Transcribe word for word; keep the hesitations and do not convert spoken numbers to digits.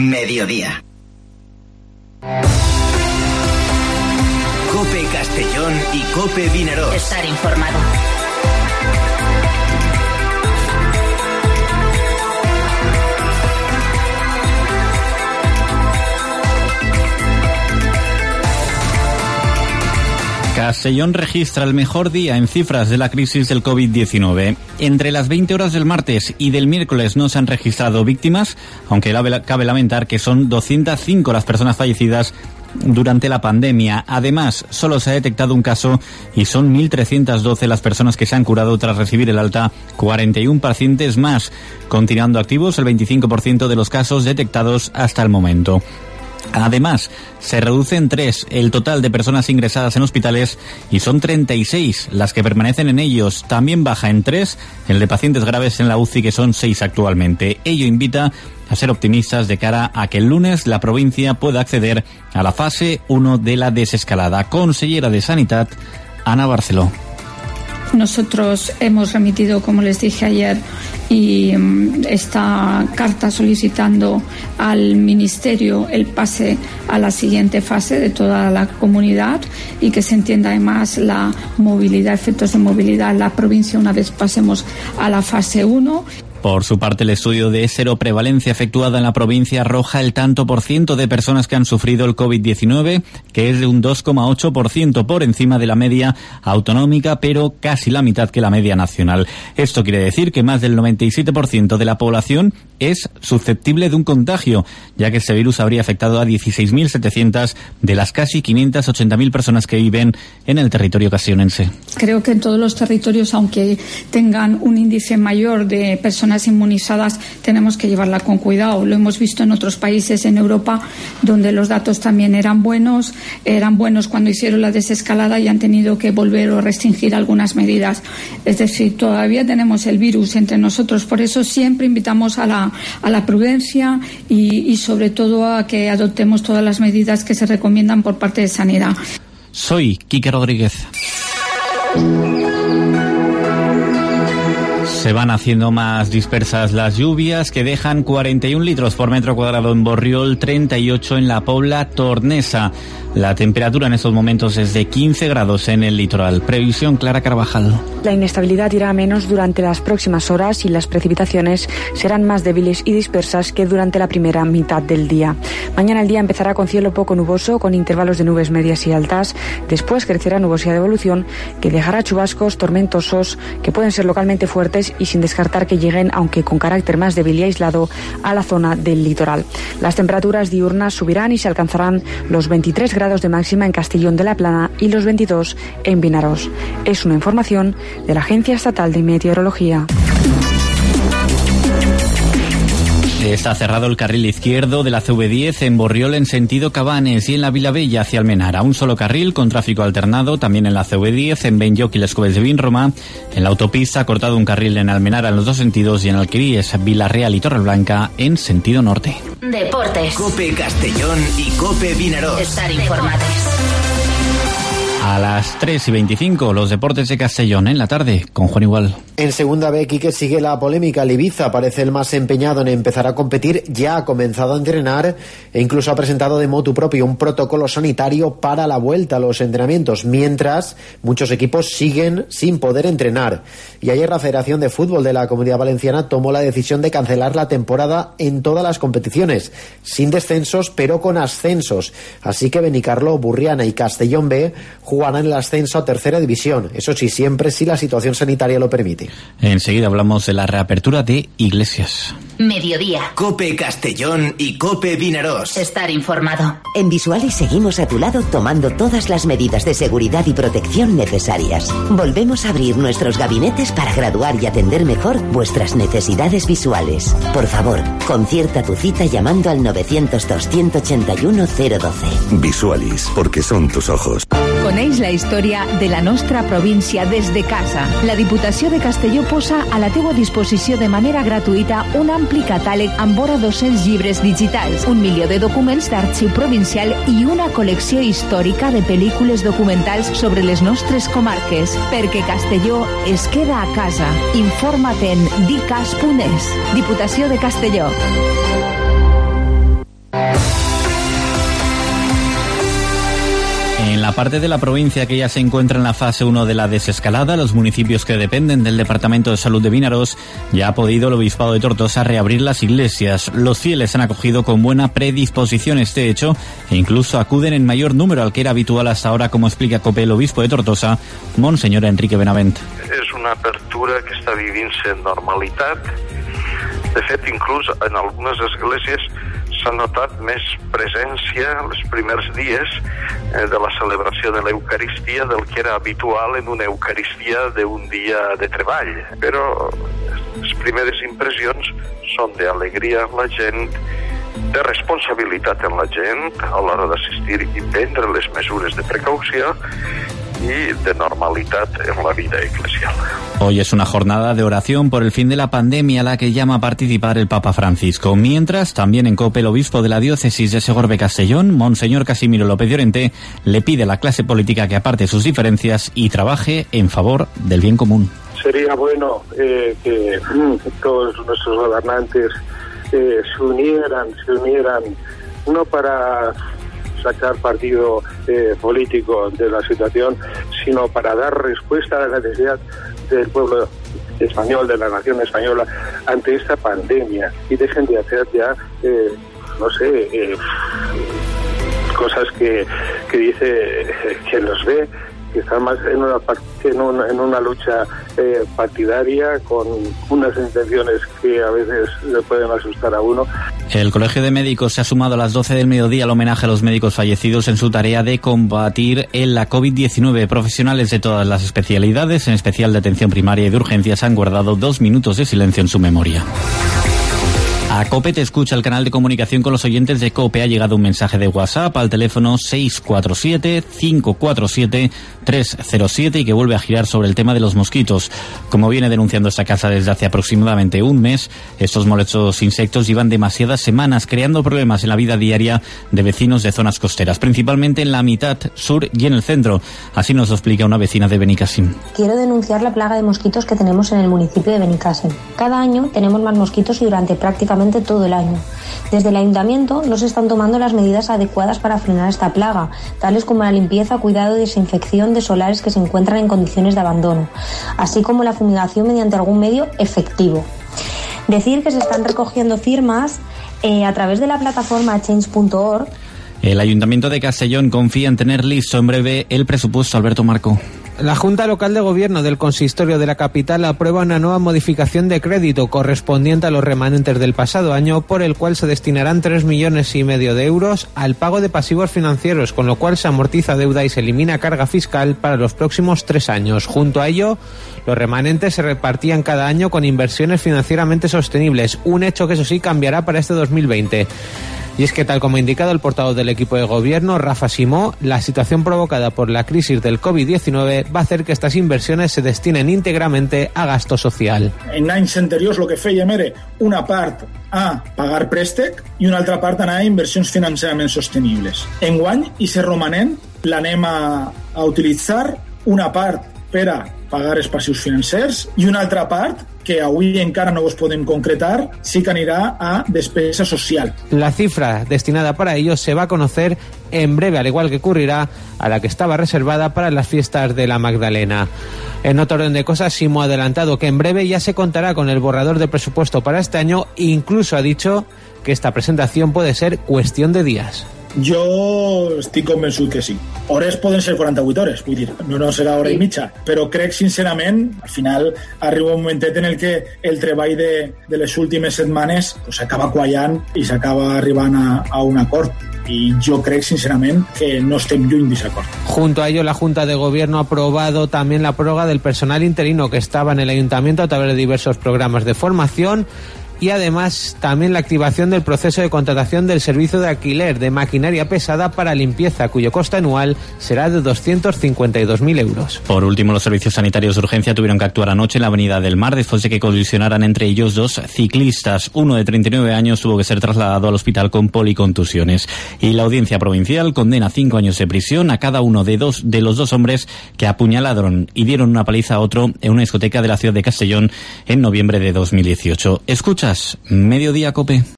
Mediodía. COPE Castellón y COPE Vinaroz. Estar informado. Castellón registra el mejor día en cifras de la crisis del covid diecinueve. Entre las veinte horas del martes y del miércoles no se han registrado víctimas, aunque cabe lamentar que son doscientas cinco las personas fallecidas durante la pandemia. Además, solo se ha detectado un caso y son mil trescientas doce las personas que se han curado tras recibir el alta, cuarenta y uno pacientes más, continuando activos el veinticinco por ciento de los casos detectados hasta el momento. Además, se reduce en tres el total de personas ingresadas en hospitales y son treinta y seis las que permanecen en ellos. También baja en tres el de pacientes graves en la U C I, que son seis actualmente. Ello invita a ser optimistas de cara a que el lunes la provincia pueda acceder a la fase uno de la desescalada. Consellera de Sanidad, Ana Barceló. Nosotros hemos remitido, como les dije ayer, y um, esta carta solicitando al Ministerio el pase a la siguiente fase de toda la comunidad y que se entienda además la movilidad, efectos de movilidad en la provincia una vez pasemos a la fase uno. Por su parte, el estudio de seroprevalencia efectuado en la provincia arroja el tanto por ciento de personas que han sufrido el covid diecinueve, que es de un dos coma ocho por ciento por encima de la media autonómica, pero casi la mitad que la media nacional. Esto quiere decir que más del noventa y siete por ciento de la población es susceptible de un contagio, ya que este virus habría afectado a dieciséis mil setecientas de las casi quinientas ochenta mil personas que viven en el territorio castellonense. Creo que en todos los territorios, aunque tengan un índice mayor de personas inmunizadas, tenemos que llevarla con cuidado. Lo hemos visto en otros países en Europa donde los datos también eran buenos, eran buenos cuando hicieron la desescalada y han tenido que volver o restringir algunas medidas. Es decir, todavía tenemos el virus entre nosotros, por eso siempre invitamos a la, a la prudencia y, y sobre todo a que adoptemos todas las medidas que se recomiendan por parte de Sanidad. Soy Quique Rodríguez. Se van haciendo más dispersas las lluvias, que dejan cuarenta y un litros por metro cuadrado en Borriol, treinta y ocho en la Pobla Tornesa. La temperatura en estos momentos es de quince grados en el litoral. Previsión, Clara Carvajal. La inestabilidad irá a menos durante las próximas horas y las precipitaciones serán más débiles y dispersas que durante la primera mitad del día. Mañana el día empezará con cielo poco nuboso, con intervalos de nubes medias y altas. Después crecerá nubosidad de evolución que dejará chubascos tormentosos que pueden ser localmente fuertes y sin descartar que lleguen, aunque con carácter más débil y aislado, a la zona del litoral. Las temperaturas diurnas subirán y se alcanzarán los veintitrés grados de máxima en Castellón de la Plana y los veintidós en Vinaroz. Es una información de la Agencia Estatal de Meteorología. Está cerrado el carril izquierdo de la C V diez en Borriol en sentido Cabanes y en la Vilabella hacia Almenara. Un solo carril con tráfico alternado también en la C V diez, en Benlloc y Les Coves de Vinromà. En la autopista ha cortado un carril en Almenara en los dos sentidos y en Alqueríes, Villarreal y Torreblanca en sentido norte. Deportes. COPE Castellón y COPE Vinaroz. Estar informados. A las tres y veinticinco, los deportes de Castellón en la tarde, con Juan Igual. En segunda B, Quique, sigue la polémica. El Ibiza parece el más empeñado en empezar a competir, ya ha comenzado a entrenar e incluso ha presentado de motu propio un protocolo sanitario para la vuelta a los entrenamientos, mientras muchos equipos siguen sin poder entrenar. Y ayer la Federación de Fútbol de la Comunidad Valenciana tomó la decisión de cancelar la temporada en todas las competiciones, sin descensos pero con ascensos. Así que Benicarló, Burriana y Castellón B jugarán el ascenso a tercera división, eso sí, siempre si la situación sanitaria lo permite. Enseguida hablamos de la reapertura de iglesias. Mediodía. COPE Castellón y COPE Vinaroz. Estar informado. En Visualis seguimos a tu lado tomando todas las medidas de seguridad y protección necesarias. Volvemos a abrir nuestros gabinetes para graduar y atender mejor vuestras necesidades visuales. Por favor, concierta tu cita llamando al novecientos dos ciento ochenta y uno cero doce. Visualis, porque son tus ojos. Coneix la història de la nostra província des de casa. La Diputació de Castelló posa a la teua disposició de manera gratuïta un ampli catàleg amb vora dos-cents llibres digitals, un milió de documents d'arxiu provincial i una col·lecció històrica de pel·lícules documentals sobre les nostres comarques. Perquè Castelló es queda a casa. Informa't en dicas punt es. Diputació de Castelló. la parte de la provincia que ya se encuentra en la fase uno de la desescalada, los municipios que dependen del Departamento de Salud de Vinaròs, ya ha podido el Obispado de Tortosa reabrir las iglesias. Los fieles han acogido con buena predisposición este hecho e incluso acuden en mayor número al que era habitual hasta ahora, como explica COPE el obispo de Tortosa, Monseñor Enrique Benavent. És una apertura que està vivint-se en normalitat. De fet, inclús en algunes esglésies s'ha notat més presència els primers dies eh, de la celebració de l'Eucaristia del que era habitual en una Eucaristia d'un dia de treball. Però les primeres impressions són d'alegria en la gent, de responsabilitat en la gent a l'hora d'assistir i prendre les mesures de precaució y de normalidad en la vida eclesial. Hoy es una jornada de oración por el fin de la pandemia a la que llama a participar el Papa Francisco. Mientras, también en COPE, el obispo de la diócesis de Segorbe-Castellón, Monseñor Casimiro López Llorente, le pide a la clase política que aparte sus diferencias y trabaje en favor del bien común. Sería bueno eh, que todos nuestros gobernantes eh, se unieran, se unieran, no para sacar partido eh, político de la situación, sino para dar respuesta a la necesidad del pueblo español, de la nación española, ante esta pandemia, y dejen de hacer ya, eh, no sé, eh, cosas que, que dice quien los ve, que están más en una, en una, en una lucha eh, partidaria con unas intenciones que a veces le pueden asustar a uno. El Colegio de Médicos se ha sumado a las doce del mediodía al homenaje a los médicos fallecidos en su tarea de combatir en la COVID diecinueve. Profesionales de todas las especialidades, en especial de atención primaria y de urgencias, han guardado dos minutos de silencio en su memoria. A COPE te escucha, el canal de comunicación con los oyentes de COPE. Ha llegado un mensaje de WhatsApp al teléfono seis cuatro siete, cinco cuatro siete, tres cero siete y que vuelve a girar sobre el tema de los mosquitos. Como viene denunciando esta casa desde hace aproximadamente un mes, estos molestos insectos llevan demasiadas semanas creando problemas en la vida diaria de vecinos de zonas costeras, principalmente en la mitad sur y en el centro. Así nos lo explica una vecina de Benicàssim. Quiero denunciar la plaga de mosquitos que tenemos en el municipio de Benicàssim. Cada año tenemos más mosquitos y durante prácticamente todo el año. Desde el ayuntamiento no se están tomando las medidas adecuadas para frenar esta plaga, tales como la limpieza, cuidado y desinfección de solares que se encuentran en condiciones de abandono, así como la fumigación mediante algún medio efectivo. Decir que se están recogiendo firmas eh, a través de la plataforma change punto org. El Ayuntamiento de Castellón confía en tener listo en breve el presupuesto. Alberto Marco. La Junta Local de Gobierno del Consistorio de la capital aprueba una nueva modificación de crédito correspondiente a los remanentes del pasado año, por el cual se destinarán tres millones y medio de euros al pago de pasivos financieros, con lo cual se amortiza deuda y se elimina carga fiscal para los próximos tres años. Junto a ello, los remanentes se repartían cada año con inversiones financieramente sostenibles, un hecho que eso sí cambiará para este dos mil veinte. Y es que, tal como ha indicado el portavoz del equipo de gobierno, Rafa Simó, la situación provocada por la crisis del COVID diecinueve va a hacer que estas inversiones se destinen íntegramente a gasto social. En anys anteriors el que fèiem era una part a pagar préstec i una altra part anar a inversions financerament sostenibles. Enguany, i ser romanent, l'anem a, a utilitzar una part per a pagar els passius financers i una altra part que avui encara no vos podem concretar, sí que anirà a despesa social. La cifra destinada para ello se va a conocer en breve, al igual que ocurrirá a la que estaba reservada para las fiestas de la Magdalena. En otro orden de cosas, Simo ha adelantado que en breve ya se contará con el borrador de presupuesto para este año e incluso ha dicho que esta presentación puede ser cuestión de días. Jo estic convençut que sí. Hores poden ser quaranta-vuit hores, vull dir, no, no serà hora i mitja, però crec sincerament, al final arriba un momentet en el que el treball de, de les últimes setmanes pues, s'acaba quallant i s'acaba arribant a, a un acord. Y yo creo sinceramente que no estem lluny d'aquest acord. Junto a ello, la Junta de Gobierno ha aprobado también la prórroga del personal interino que estaba en el Ayuntamiento a través de diversos programas de formación, y además también la activación del proceso de contratación del servicio de alquiler de maquinaria pesada para limpieza, cuyo coste anual será de doscientos cincuenta y dos mil euros. Por último, los servicios sanitarios de urgencia tuvieron que actuar anoche en la Avenida del Mar después de que colisionaran entre ellos dos ciclistas. Uno de treinta y nueve años tuvo que ser trasladado al hospital con policontusiones. Y la Audiencia Provincial condena cinco años de prisión a cada uno de, dos, de los dos hombres que apuñalaron y dieron una paliza a otro en una discoteca de la ciudad de Castellón en noviembre de dos mil dieciocho. Escucha Mediodía, COPE.